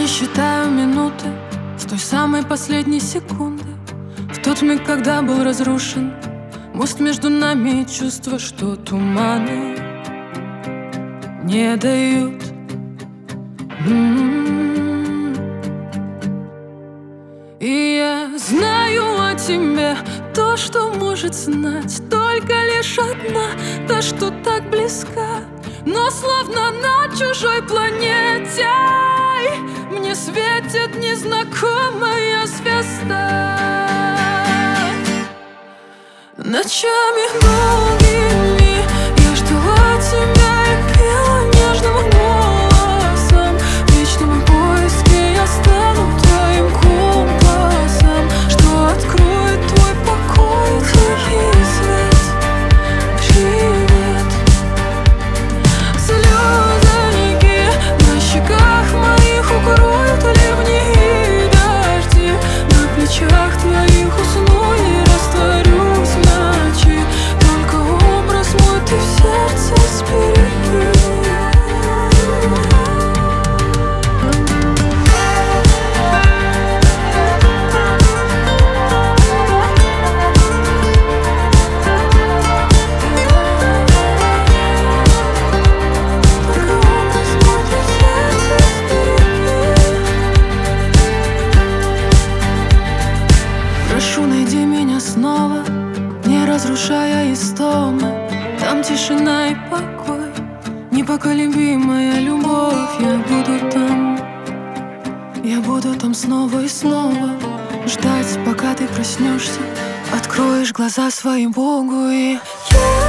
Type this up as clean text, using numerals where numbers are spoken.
не считаю минуты с той самой последней секунды, в тот миг, когда был разрушен мост между нами, и чувство, что туманы не дают. И я знаю о тебе то, что может знать только лишь одна, та, что так близка, но словно на чужой планете мне светит незнакомая звезда. Ночами долгими я ждала тебя и пела нежным голосом. В вечном поиске я стану твоим компасом, что откроет твой покой, тихий свет. Привет. Слезы реки на щеках моих укроют ливни и дожди. На плечах твоих усну и растворюсь в ночи. Только образ мой ты в сердце сбереги. Прошу, найди меня снова, не разрушая истомы. Там тишина и покой, непоколебимая любовь. Я буду там снова и снова, ждать, пока ты проснешься, откроешь глаза свои Богу. И я